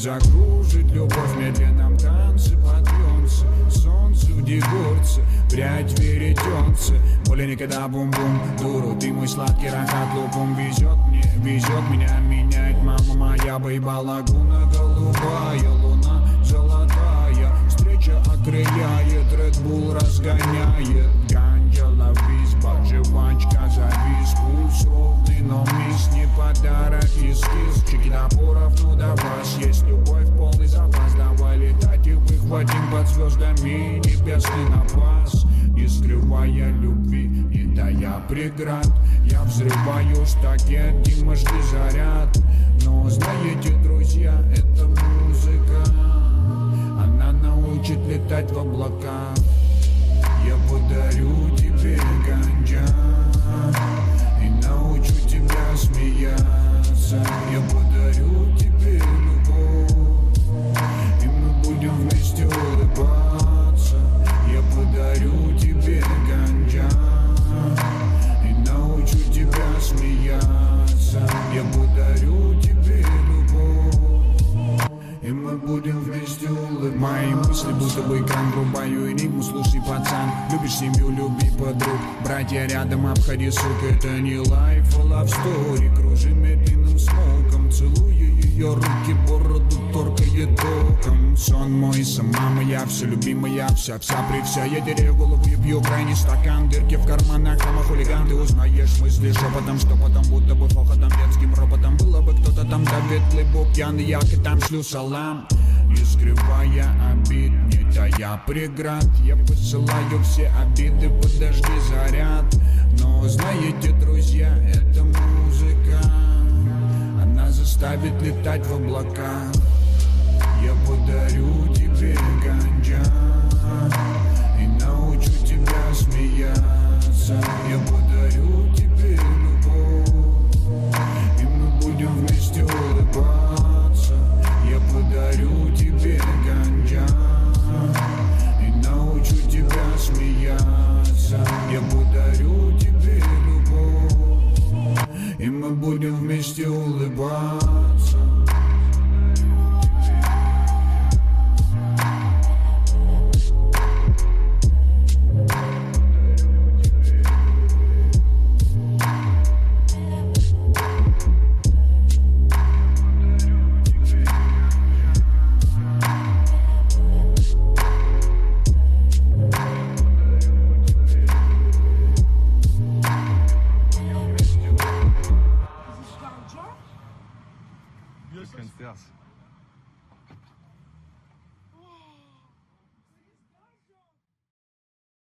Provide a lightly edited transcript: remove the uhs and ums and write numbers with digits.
Закружит любовь в медленном танце, подъемся, солнце в дегорце, прядь веретенце. Более никогда бум-бум, дуру, ты мой сладкий рахат лупом. Везет меня менять мама моя, бейба лагуна, голубая луна, золотая. Встреча окрыляет, Red Bull разгоняет. Ганджа, лавизба, жвачка, завис, пульс ровный, но мисс не подарок, эскиз. Чеки напоров, ну до вас есть любовь, полный запас. Давай летать и выхватим под звездами небесный напас. Не скрывая любви, не тая преград, я взрываю штакет, Димашки заряд. Но знаете, друзья, это музыка, она научит летать в облаках. Я подарю тебе ганджа и научу тебя смеяться. Я подарю тебе любовь, и мы будем вместе улыбаться. Я подарю тебе ганджа и научу тебя смеяться. Я подарю тебе любовь, и мы будем вместе улыбаться. Мои мысли будто бы экран, врубаю энигму. Слушай, пацан, любишь семью, люби подруг. Братья рядом, обходи, сука. Это не лайф, а love story. Кружим медленным смоком, целую ее руки, бороду торкает током. Сон мой, сама моя, все любимая, вся при вся. Я теряю голову и пью крайний стакан. Дырки в карманах, там хулиган. Ты узнаешь мысли шепотом, что потом будто бы хохотом, детским ропотом. Было бы кто-то там, да ветлый бог пьяный, я и там шлю салам. Не скрывая обид, не тая преград, я посылаю все обиды, подожди заряд. Но знаете, друзья, это музыка, она заставит летать в облаках. Я подарю